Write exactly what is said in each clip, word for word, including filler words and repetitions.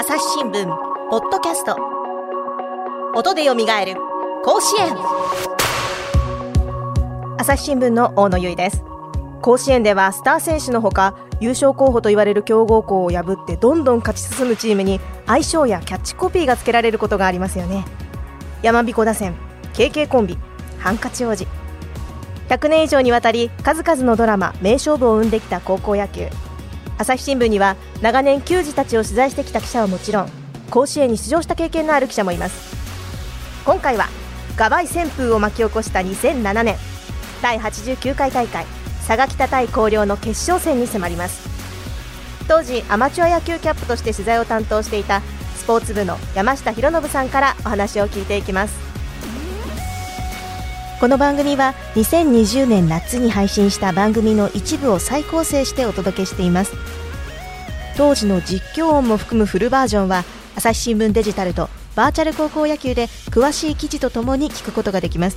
朝日新聞ポッドキャスト、音でよみがえる甲子園。朝日新聞の大野由依です。甲子園ではスター選手のほか、優勝候補と言われる強豪校を破ってどんどん勝ち進むチームに愛称やキャッチコピーがつけられることがありますよね。山彦打線、 ケーケー コンビ、ハンカチ王子。ひゃくねん以上にわたり数々のドラマ、名勝負を生んできた高校野球。朝日新聞には長年球児たちを取材してきた記者はもちろん、甲子園に出場した経験のある記者もいます。今回はガバイ旋風を巻き起こしたにせんななねんだいはちじゅうきゅうかい大会、佐賀北対広陵の決勝戦に迫ります。当時アマチュア野球キャップとして取材を担当していたスポーツ部の山下博信さんからお話を聞いていきます。この番組はにせんにじゅうねん夏に配信した番組の一部を再構成してお届けしています。当時の実況音も含むフルバージョンは朝日新聞デジタルとバーチャル高校野球で詳しい記事とともに聞くことができます。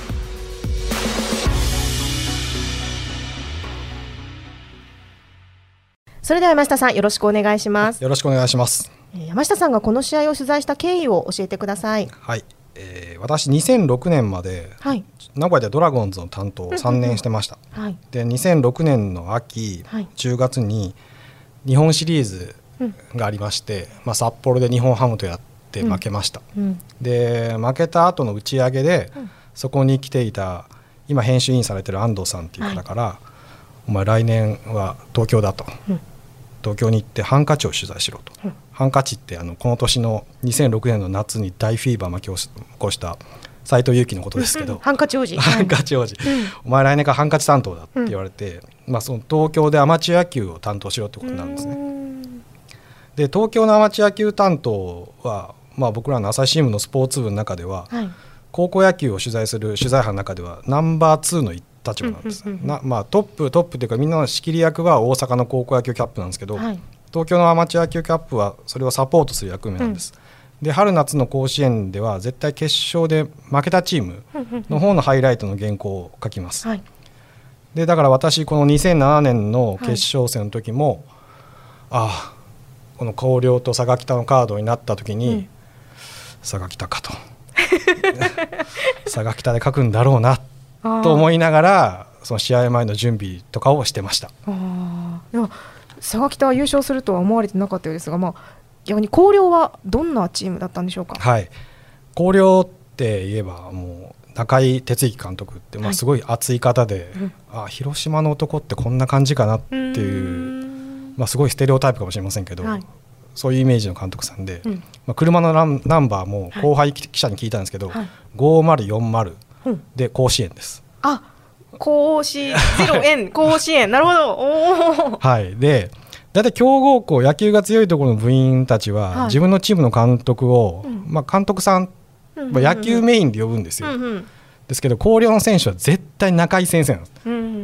それでは山下さん、よろしくお願いします。 よろしくお願いします。 山下さんがこの試合を取材した経緯を教えてください。 はい、えー、私にせんろくねんまで、はい、名古屋でドラゴンズの担当をさんねんしてました、はい、でにせんろくねんの秋、はい、じゅうがつに日本シリーズがありまして、うんまあ、札幌で日本ハムとやって負けました、うんうん、で負けた後の打ち上げで、うん、そこに来ていた今編集員されてる安藤さんっていう方から、はい、お前来年は東京だと、うん東京に行ってハンカチを取材しろと、うん、ハンカチってあのこの年のにせんろくねんの夏に大フィーバー巻き起こした斎藤佑樹のことですけど、うんうん、 ハンカチ王子ハンカチ王子、うん、お前来年からハンカチ担当だって言われて、うんまあ、その東京でアマチュア野球を担当しろってことになるんですね。で東京のアマチュア野球担当は、まあ、僕らの朝日新聞のスポーツ部の中では、はい、高校野球を取材する取材班の中ではナンバーツーの立場なんです、うんうんうんなまあ、トップトップというかみんなの仕切り役は大阪の高校野球キャップなんですけど、はい、東京のアマチュア野球キャップはそれをサポートする役目なんです、うん、で春夏の甲子園では絶対決勝で負けたチームの方のハイライトの原稿を書きます、はい、でだから私このにせんななねんの決勝戦の時も、はい、ああこの広陵と佐賀北のカードになった時に、うん、佐賀北かと佐賀北で書くんだろうなと思いながらその試合前の準備とかをしてました。 あでも佐賀北は優勝するとは思われてなかったようですが、まあ、逆に広陵はどんなチームだったんでしょうか。 はい、広陵って言えばもう中井哲之監督って、まあ、すごい熱い方で、はい、あ広島の男ってこんな感じかなっていう、まあ、すごいステレオタイプかもしれませんけど、はい、そういうイメージの監督さんで、うんまあ、車のナン、ナンバーも後輩記者に聞いたんですけど、はい、ごーまるよんまるで甲子園です。 あ甲子園甲子園なるほどおはいでだいたい強豪校野球が強いところの部員たちは、はい、自分のチームの監督を、うんまあ、監督さん、うんまあ、野球メインで呼ぶんですよ、うんうん、ですけど広陵の選手は絶対中井先生なんです、うんうんうん、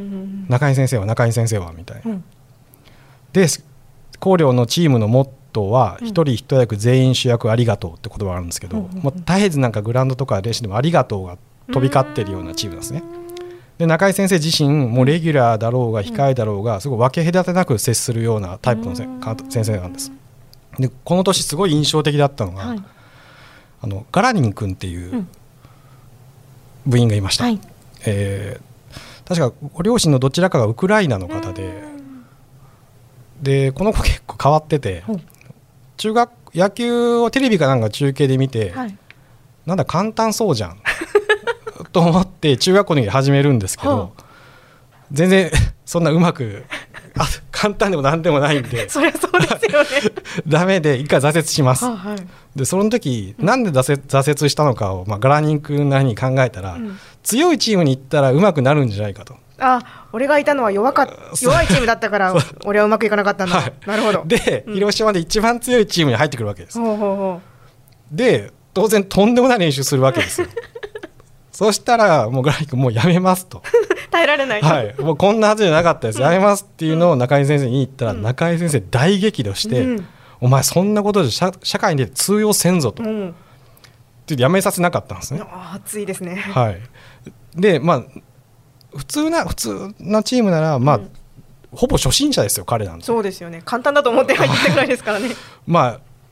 中井先生は中井先生はみたいな、うん、で広陵のチームのモットーは、うん、一人一役全員主役ありがとうって言葉があるんですけど、うんうんうん、もう絶えずなんかグラウンドとか練習でもありがとうが飛び交ってるようなチームなんですね。で中井先生自身もレギュラーだろうが控えだろうがすごい分け隔てなく接するようなタイプの先生なんです。でこの年すごい印象的だったのが、はい、あのガラニン君っていう部員がいました、はいえー、確かご両親のどちらかがウクライナの方ででこの子結構変わってて、はい、中学野球をテレビかなんか中継で見て、はい、なんだ簡単そうじゃんと思って中学校に始めるんですけど、はあ、全然そんなうまくあ簡単でもなんでもないんでそりゃそうですよねダメで一回挫折します、はあはい、でその時、うん、なんで挫折、挫折したのかを、まあ、ガラニン君なりに考えたら、うん、強いチームに行ったらうまくなるんじゃないかと。 あ俺がいたのは 弱, か弱いチームだったから俺はうまくいかなかったんだ、はい、なるほどで、うん、広島で一番強いチームに入ってくるわけです。 ほうほうほうで当然とんでもない練習するわけですよそしたらもうガラニン君もうやめますと耐えられない、 はい、もうこんなはずじゃなかったです、うん、やめますっていうのを中井先生に言ったら、うん、中井先生大激怒して、うん、お前そんなことで 社, 社会に通用せんぞと、うん、ってやめさせなかったんですね。 あ熱いですね、 はい、でまあ普通な普通なチームなら、まあうん、ほぼ初心者ですよ彼なんて。 そうですよね、簡単だと思って入ってくらいですからねまあ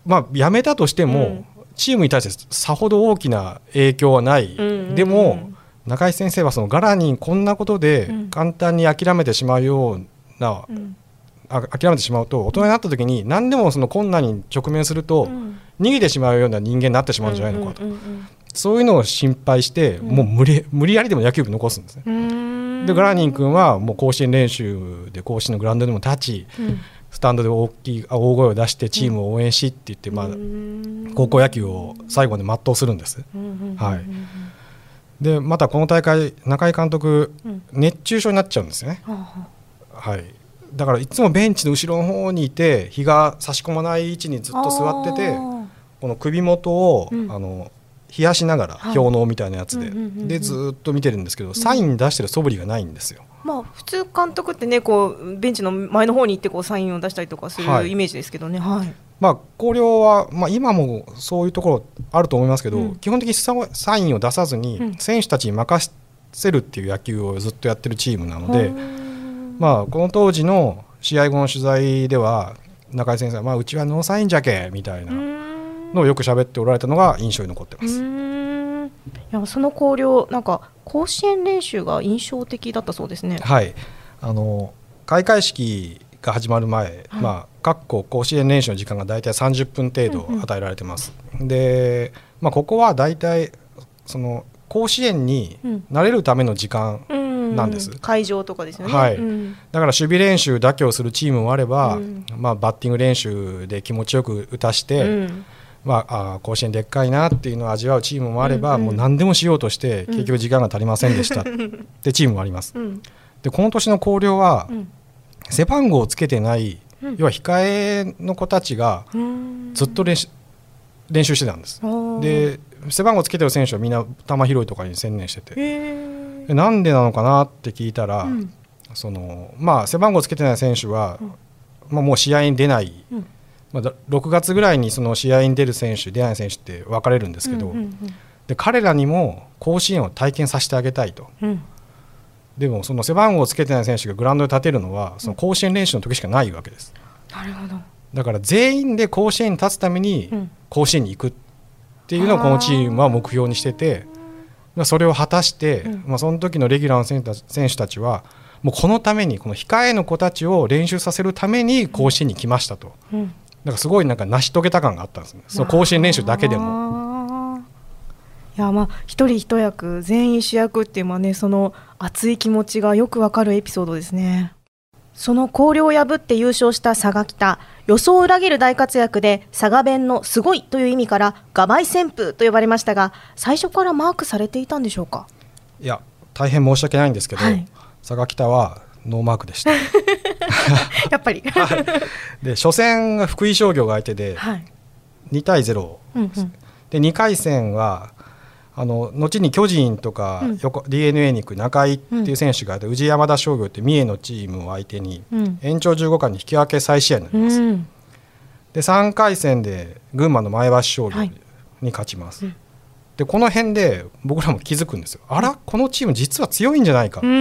まあ、辞めたとしても、うん、チームに対してさほど大きな影響はない、うんうんうん、でも中井先生はそのガラニンこんなことで簡単に諦めてしまうような、うん、あ諦めてしまうと大人になった時に何でもその困難に直面すると逃げてしまうような人間になってしまうんじゃないのかと、うんうんうんうん、そういうのを心配して、うん、もう無理、無理やりでも野球部残すんですね。でガラニン君はもう甲子園練習で甲子園のグラウンドでも立ち、うん、スタンドで大きい大声を出してチームを応援しって言って、うんまあ、高校野球を最後まで全うするんです、うんはい、でまたこの大会中井監督、うん、熱中症になっちゃうんですね、うんはい、だからいつもベンチの後ろの方にいて日が差し込まない位置にずっと座っててこの首元を、うん、あの冷やしながら氷嚢みたいなやつで、はい、でずっと見てるんですけど、うん、サイン出してる素振りがないんですよ。 まあ、普通監督ってねこうベンチの前の方に行ってこうサインを出したりとかするイメージですけどね、はいはいまあ、広陵は、まあ、今もそういうところあると思いますけど、うん、基本的にサインを出さずに選手たちに任せるっていう野球をずっとやってるチームなので、うんまあ、この当時の試合後の取材では中井先生は、まあ、うちはノーサインじゃけみたいなのをよく喋っておられたのが印象に残ってます。 うーんいやその広陵なんか甲子園練習が印象的だったそうですね。 はいあの開会式が始まる前、はいまあ、各校甲子園練習の時間がだいたいさんじゅっぷん程度与えられてます、うんうん、で、まあ、ここはだいたいその甲子園に慣れるための時間なんです、うん、 会場とかですよね、 はいうん、だから守備練習だけをするチームもあれば、うんまあ、バッティング練習で気持ちよく打たして、うんまあ、あ甲子園でっかいなっていうのを味わうチームもあれば、うんうん、もう何でもしようとして結局時間が足りませんでしたってチームもあります、うん、でこの年の広陵は、うん、背番号をつけてない、うん、要は控えの子たちがずっと練習、練習してたんです。で背番号つけてる選手はみんな球拾いとかに専念しててなんでなのかなって聞いたら、うんそのまあ、背番号つけてない選手は、うんまあ、もう試合に出ない、うんまあ、ろくがつぐらいにその試合に出る選手出ない選手って分かれるんですけど、うんうんうん、で彼らにも甲子園を体験させてあげたいと、うん、でもその背番号をつけてない選手がグラウンドで立てるのはその甲子園練習の時しかないわけです、 うん、なるほど。 だから全員で甲子園に立つために甲子園に行くっていうのをこのチームは目標にしてて、まあ、それを果たして、うんまあ、その時のレギュラーの選手たち、選手たちはもうこのためにこの控えの子たちを練習させるために甲子園に来ましたと、うん、だからすごいなんか成し遂げた感があったんですね、その甲子園練習だけでも。 いやまあ一人一役全員主役っていうのはねその熱い気持ちがよくわかるエピソードですね。その広陵を破って優勝した佐賀北予想を裏切る大活躍で佐賀弁のすごいという意味からガバイ旋風と呼ばれましたが最初からマークされていたんでしょうか。 いや大変申し訳ないんですけど、はい、佐賀北はノーマークでしたやっぱりで初戦が福井商業が相手でにたいゼロ、うんうん、でにかい戦はあの後に巨人とか、うん、ディーエヌエー に行く中井っていう選手がいて、うん、宇治山田商業って三重のチームを相手に、うん、延長じゅうごかいに引き分け再試合になります、うん、でさんかい戦で群馬の前橋商業に勝ちます、はい、でこの辺で僕らも気づくんですよ。あらこのチーム実は強いんじゃないか、うん、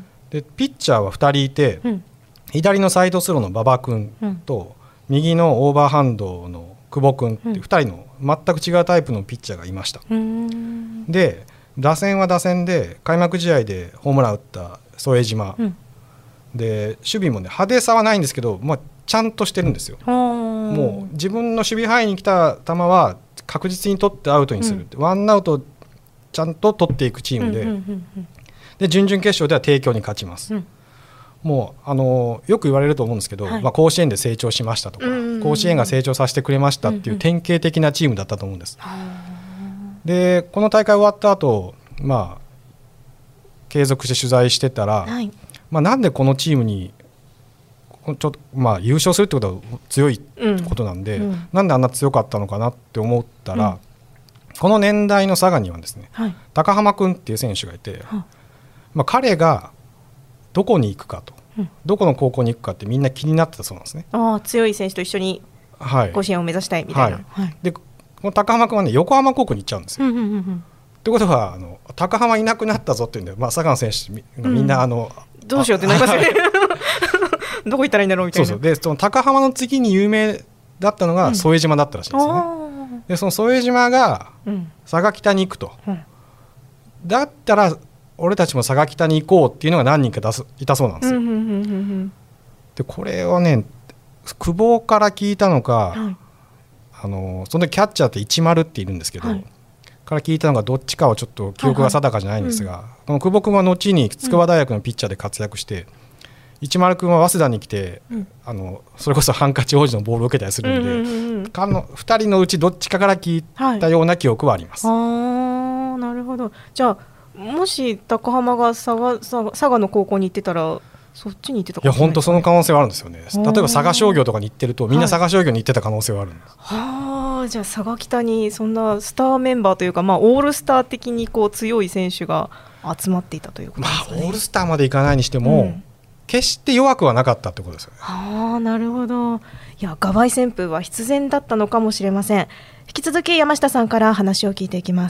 でピッチャーはふたりいて、うん、左のサイドスローの馬場君と、うん、右のオーバーハンドの久保君ってふたりの全く違うタイプのピッチャーがいました、うん、で打線は打線で開幕試合でホームラン打った副島、うん、で守備もね派手さはないんですけど、まあ、ちゃんとしてるんですよ。もう自分の守備範囲に来た球は確実に取ってアウトにするって、うん、ワンアウトちゃんと取っていくチームで、うんうんうんうん、で準々決勝では帝京に勝ちます、うんもうあのよく言われると思うんですけど、はいまあ、甲子園で成長しましたとか、うんうんうん、甲子園が成長させてくれましたっていう典型的なチームだったと思うんです、うんうん、でこの大会終わった後、まあ継続して取材してたら、はいまあ、なんでこのチームにちょっと、まあ、優勝するってことは強いことなんで、うんうん、なんであんな強かったのかなって思ったら、うん、この年代の佐賀にはですね、はい、高浜君っていう選手がいて、はいまあ、彼がどこに行くかと、うん、どこの高校に行くかってみんな気になってたそうなんですね。 あ強い選手と一緒に甲子園を目指したいみたいな、はいはい、でこの高浜君はね横浜高校に行っちゃうんですよ、うんうんうんうん、ってことはあの高浜いなくなったぞっていうんで、まあ、佐賀の選手がみんな、うん、あのどうしようってなりますねどこ行ったらいいんだろうみたいな。 そうそうでその高浜の次に有名だったのが副島だったらしいんですよね、うん、でその副島が佐賀北に行くと、うん、だったら俺たちも佐賀北に行こうっていうのが何人か出すいたそうなんですよ、うんうんうんうん、でこれをね久保から聞いたのか、はい、あのその時キャッチャーっていちまるっているんですけど、はい、から聞いたのがどっちかはちょっと記憶が定かじゃないんですが、はいはい、この久保君は後に筑波大学のピッチャーで活躍して、うん、一丸君は早稲田に来て、うん、あのそれこそハンカチ王子のボールを受けたりするんで、うんうんうん、かのふたりのうちどっちかから聞いたような記憶はあります、 はい、あなるほど。じゃあもし高浜が佐賀、佐賀、佐賀の高校に行ってたらそっちに行ってたかもしれないですかね。いや本当その可能性はあるんですよね。例えば佐賀商業とかに行ってるとみんな佐賀商業に行ってた可能性はあるんです、 はい、はあ、じゃあ佐賀北にそんなスターメンバーというか、まあ、オールスター的にこう強い選手が集まっていたということですかね。 まあ、オールスターまでいかないにしても、うん、決して弱くはなかったってことですよね。 はあ、なるほど。いやガバイ旋風は必然だったのかもしれません。引き続き山下さんから話を聞いていきます。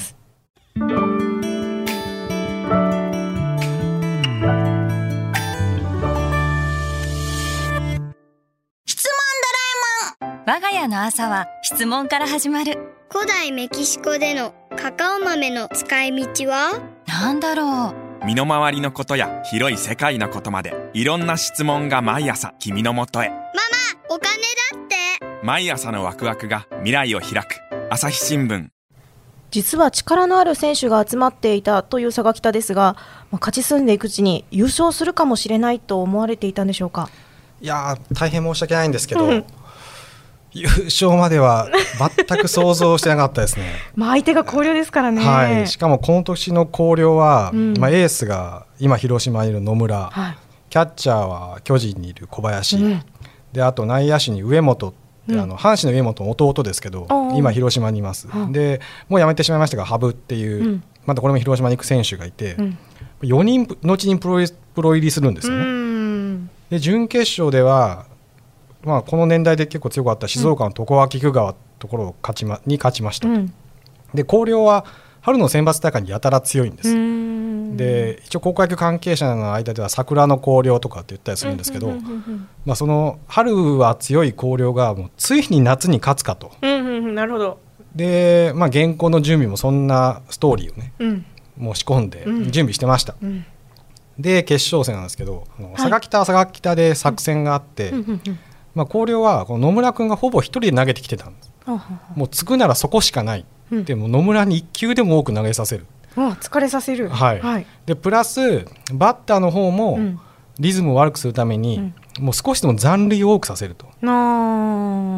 我が家の朝は質問から始まる。 古代メキシコでのカカオ豆の使い道はなんだろう。身の回りのことや広い世界のことまでいろんな質問が毎朝君のもとへ。 ママ、お金だって。 毎朝のワクワクが未来を開く。朝日新聞。 実は力のある選手が集まっていたという佐賀北ですが、まあ、勝ち進んでいくうちに優勝するかもしれないと思われていたんでしょうか。 いや大変申し訳ないんですけど、うん優勝までは全く想像してなかったですねまあ相手が広陵ですからね、 はい、しかもこの年の広陵は、うんまあ、エースが今広島にいる野村、はい、キャッチャーは巨人にいる小林、うん、であと内野手に上本って、うん、あの阪神の上本の弟ですけど、うん、今広島にいます、うん、でもう辞めてしまいましたが羽生っていう、うん、またこれも広島に行く選手がいて、うん、よにん後にプロ入りするんですよね、うん、で準決勝ではまあ、この年代で結構強かった静岡の常葉菊川ところを勝ち、ま、に勝ちましたと、うん、で広陵は春の選抜大会にやたら強いんです。で一応高校野球関係者の間では桜の広陵とかって言ったりするんですけど、まあ、その春は強い広陵がもうついに夏に勝つかと、 うんうんうん、なるほど。 で、まあ、原稿の準備もそんなストーリーをね、うん、もう仕込んで準備してました、うん、で決勝戦なんですけどあの、はい、佐賀北は佐賀北で作戦があって、うんうんうんうんまあ、広陵はこの野村君がほぼ一人で投げてきてたんです。もうつくならそこしかない、うん、でも野村にいっ球でも多く投げさせる、 あ疲れさせる、 はいはい、でプラスバッターの方もリズムを悪くするために、うん、もう少しでも残塁を多くさせると、うん、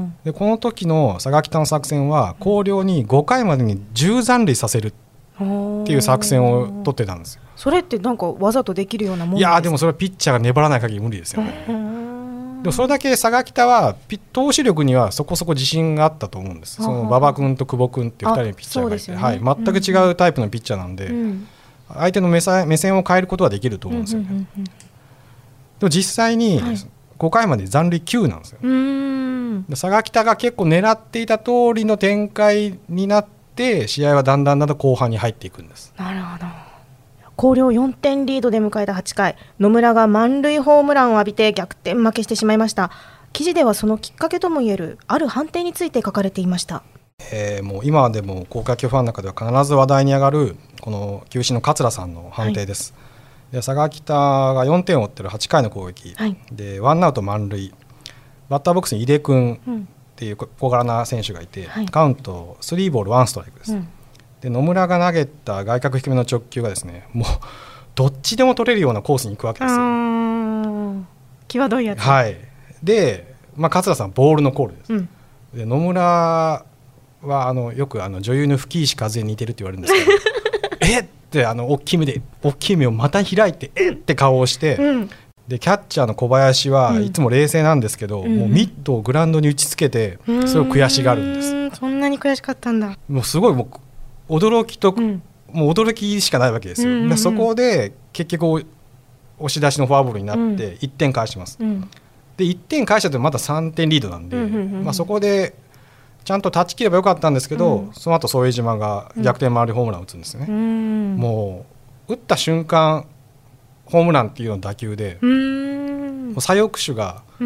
でこの時の佐賀北の作戦は広陵にごかいまでにじゅう残塁させるっていう作戦を取ってたんですよ。 それってなんかわざとできるようなもんですか。 いやでもそれはピッチャーが粘らない限り無理ですよね、うんでもそれだけ佐賀北は投手力にはそこそこ自信があったと思うんです。その馬場君と久保君っていうふたりのピッチャーがいて、ねはい、全く違うタイプのピッチャーなんで、うん、相手の目線、目線を変えることはできると思うんですよね、うんうんうんうん、でも実際にごかいまで残塁きゅうなんですよ、はい、で佐賀北が結構狙っていた通りの展開になって試合はだんだんだんだん後半に入っていくんです。 なるほど。広陵よんてんリードで迎えたはちかい、野村が満塁ホームランを浴びて逆転負けしてしまいました。記事ではそのきっかけともいえるある判定について書かれていました。 えー、もう今でも高校野球ファンの中では必ず話題に上がるこの球審の桂さんの判定です、はい、で佐賀北がよんてんを追ってるはちかいの攻撃、はい、でワンアウト満塁、バッターボックスに井出君っていう小柄な選手がいて、うん、カウントスリーボールワンストライクです、うんで野村が投げた外角低めの直球がですねもうどっちでも取れるようなコースに行くわけですよ。 際どいやつ、 はいで、まあ、桂さんボールのコールです、うん、で野村はあのよくあの女優の吹石和恵に似てるって言われるんですけどえってあの大きい目で大きい目をまた開いてえって顔をして、うん、でキャッチャーの小林はいつも冷静なんですけど、うん、もうミットをグラウンドに打ちつけてそれを悔しがるんです。 うんそんなに悔しかったんだ。 もうすごいもう驚きと、うん、もう驚きしかないわけですよ、うんうんうん、でそこで結局押し出しのフォアボールになっていってん返します、うん、でいってん返したとまたさんてんリードなんで、うんうんうんまあ、そこでちゃんと断ち切ればよかったんですけど、うん、その後副島が逆転回りホームランを打つんですね、うん、もう打った瞬間ホームランっていうの打球で、うん、もう左翼手が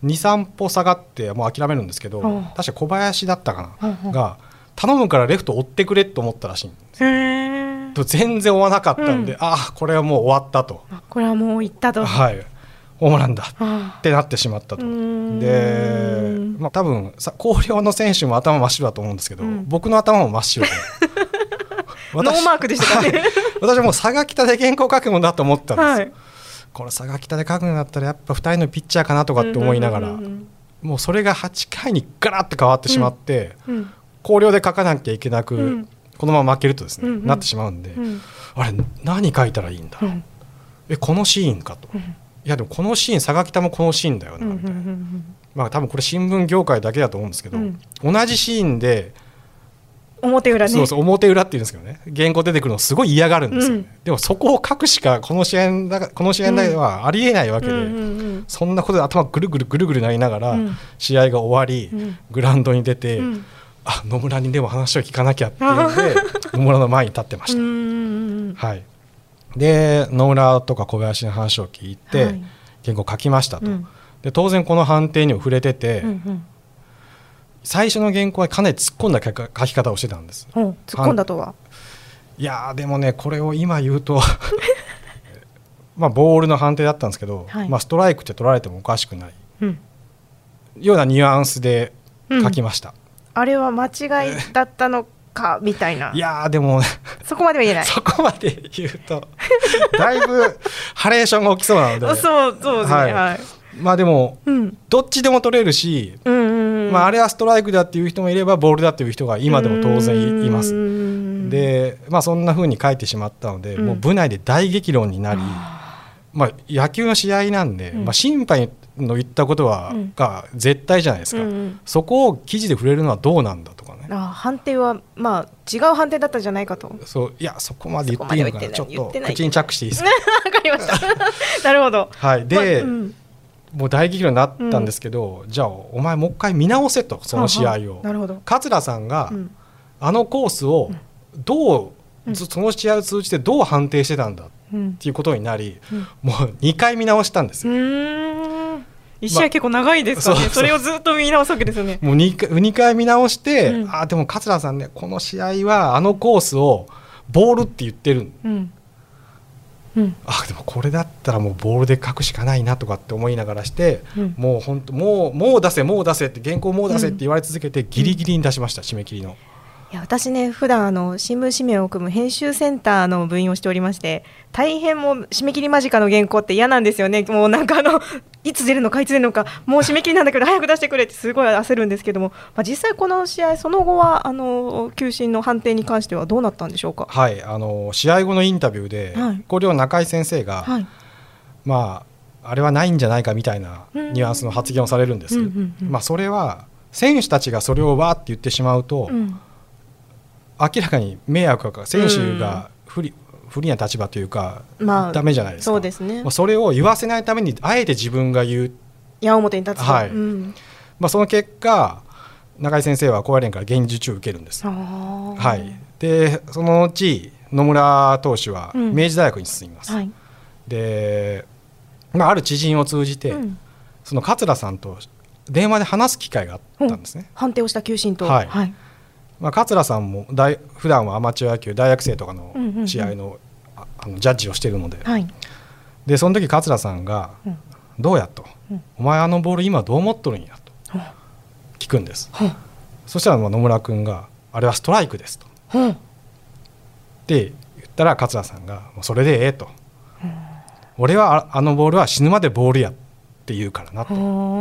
にさん歩下がってもう諦めるんですけど、 うん、 確か小林だったかな、 うん、 が頼むからレフト追ってくれと思ったらしいんですよ。 へー、 全然追わなかったんで、うん、ああこれはもう終わったと、 これはもう行ったと、 はい、ホームランだってなってしまったと。で、まあ、多分さ広陵の選手も頭真っ白だと思うんですけど、うん、僕の頭も真っ白でノーマークでしたかね、はい、 私はもう佐賀北で原稿書くもんだと思ったんですよ、はい、これ佐賀北で書くんだったらやっぱふたりのピッチャーかなとかって思いながら、うんうんうんうん、もうそれがはちかいにガラッと変わってしまって、うんうん、広陵で書かなきゃいけなく、うん、このまま負けるとですね、うんうん、なってしまうんで、うん、あれ何書いたらいいんだろう、うん、えこのシーンかと、うん、いやでもこのシーン佐賀北もこのシーンだよなみたいな、うんうんうん、まあ多分これ新聞業界だけだと思うんですけど、うん、同じシーンで表裏ね、 そうそう表裏っていうんですけどね、原稿出てくるのすごい嫌がるんですよね、うん、でもそこを書くしかこの試合だこの試合ではありえないわけで、うんうんうんうん、そんなことで頭ぐるぐるぐるぐるなりながら試合が終わり、うん、グラウンドに出て、うん、あ野村にでも話を聞かなきゃっていうので野村の前に立ってました、うんうんうん、はい、で野村とか小林の話を聞いて、はい、原稿書きましたと、うん、で当然この判定にも触れてて、うんうん、最初の原稿はかなり突っ込んだ書き方をしてたんです、 うん、突っ込んだとは、 いやでもねこれを今言うとまあボールの判定だったんですけど、はい、まあ、ストライクって取られてもおかしくない、うん、ようなニュアンスで書きました、うん、 あれは間違いだったのかみたいな、 いやでもそこまでは言えないそこまで言うとだいぶハレーションが起きそうなのでそうそうですね、はいはい、まあでも、うん、どっちでも取れるし、うんうんうん、まあ、あれはストライクだっていう人もいればボールだっていう人が今でも当然います。で、まあ、そんな風に書いてしまったので、うん、もう部内で大激論になり、まあ、野球の試合なんで、うん、まあ、審判の言ったことは、うん、が絶対じゃないですか、うんうん、そこを記事で触れるのはどうなんだとかね、 あ判定は、まあ、違う判定だったんじゃないかと。 そういやそこまで言っていいのかな、ちょっと口に着していいですかわかりましたなるほど、 はい、で、まあ、うん、もう大激論になったんですけど、うん、じゃあお前もう一回見直せとその試合を、ははなるほど、桂さんが、うん、あのコースをどう、うん、その試合を通じてどう判定してたんだっていうことになり、うん、もうにかい見直したんですよ。うーんいち試合結構長いですからね、まあ、それをずっと見直すわけですよね。 もう 2, 2回見直して、うん、あでも桂さんねこの試合はあのコースをボールって言ってる、うんうん、あでもこれだったらもうボールで書くしかないなとかって思いながらして、うん、もう本当もうもう出せもう出せって原稿もう出せって言われ続けて、うん、ギリギリに出しました、締め切りの。 いや私ね普段あの新聞紙面を組む編集センターの部員をしておりまして、大変もう締め切り間近の原稿って嫌なんですよね。もうなんかあのいつ出るのかいつ出るのかもう締め切りなんだけど早く出してくれってすごい焦るんですけども、まあ、実際この試合その後はあの球審の判定に関してはどうなったんでしょうか。 はい、あの試合後のインタビューで、はい、広陵中井先生が、はい、まああれはないんじゃないかみたいなニュアンスの発言をされるんですけど、うんうんうん、まあ、それは選手たちがそれをわーって言ってしまうと、うん、明らかに迷惑がかかる、選手が不利、うん不利な立場というか、まあ、ダメじゃないですか。そうですね、まあ、それを言わせないためにあえて自分が言う矢面に立つ、 はい、 うん、 まあ、その結果中井先生は高野連から厳重注意を受けるんです。はい、でその後野村投手は明治大学に進みます、うん、はい、で、まあ、ある知人を通じて、うん、その桂さんと電話で話す機会があったんですね、 うん、判定をした球審と、 はいはい、まあ、桂さんも大普段はアマチュア野球大学生とかの試合 の,、うんうんうん、ああのジャッジをしているので、はい、でその時桂さんが、うん、どうやと、うん、お前あのボール今どう思っとるんやと聞くんです、うん、そしたらまあ野村君があれはストライクですと、うん、って言ったら桂さんがもうそれでええと、うん、俺は あ, あのボールは死ぬまでボールやって言うからなと。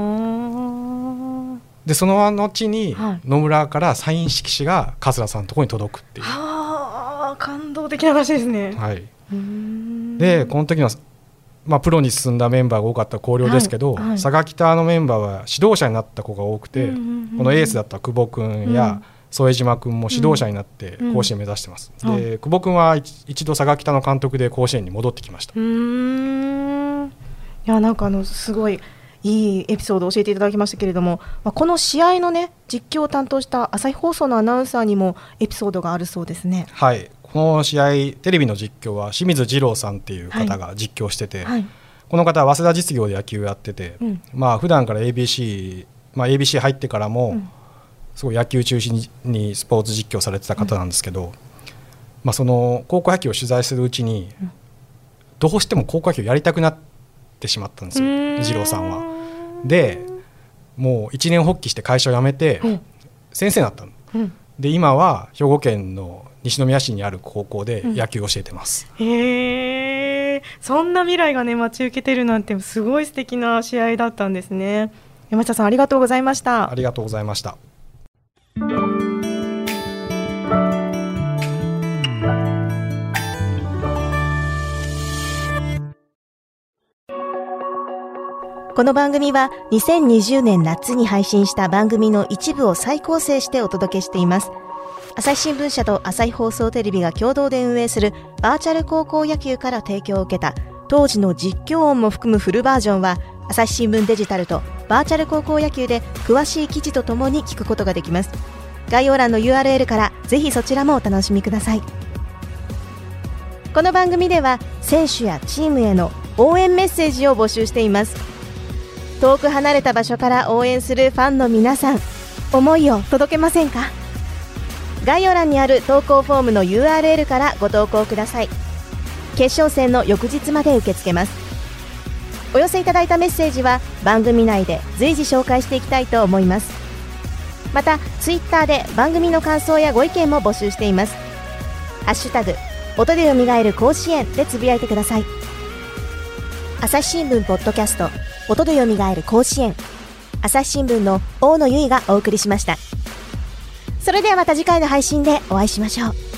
でその後に野村からサイン色紙が桂さんのところに届くっていう、 はあ、感動的な話ですね。 はい、うーんでこの時の、まあ、プロに進んだメンバーが多かった広陵ですけど、はいはい、佐賀北のメンバーは指導者になった子が多くて、うんうんうん、このエースだった久保君や副島君も指導者になって甲子園目指してます、うんうん、で久保君は一度佐賀北の監督で甲子園に戻ってきました。うーん、いやなんかあのすごいいいエピソードを教えていただきましたけれども、まあ、この試合のね実況を担当した朝日放送のアナウンサーにもエピソードがあるそうですね。 はい、この試合テレビの実況は清水二郎さんっていう方が実況してて、はいはい、 この方は早稲田実業で野球やってて、うん、まあ普段から エービーシー、まあ、エービーシー 入ってからも、うん、すごい野球中心にスポーツ実況されてた方なんですけど、うん、まあ、その高校野球を取材するうちに、うん、どうしても高校野球やりたくなってしまったんですよ、二郎さんは。でもう一年発起して会社を辞めて、うん、先生になったの、うん、で今は兵庫県の西宮市にある高校で野球を教えてます、 うん、へー、そんな未来がね待ち受けてるなんてすごい素敵な試合だったんですね。山下さんありがとうございました。 ありがとうございました。 この番組はにせんにじゅうねん夏に配信した番組の一部を再構成してお届けしています。朝日新聞社と朝日放送テレビが共同で運営するバーチャル高校野球から提供を受けた当時の実況音も含むフルバージョンは朝日新聞デジタルとバーチャル高校野球で詳しい記事とともに聞くことができます。概要欄の ユーアールエル からぜひそちらもお楽しみください。この番組では選手やチームへの応援メッセージを募集しています。遠く離れた場所から応援するファンの皆さん、思いを届けませんか？概要欄にある投稿フォームの ユーアールエル からご投稿ください。決勝戦の翌日まで受け付けます。お寄せいただいたメッセージは番組内で随時紹介していきたいと思います。またツイッターで番組の感想やご意見も募集しています。ハッシュタグ音でよみがえる甲子園でつぶやいてください。朝日新聞ポッドキャスト音でよみがえる甲子園、朝日新聞の大野由依がお送りしました。それではまた次回の配信でお会いしましょう。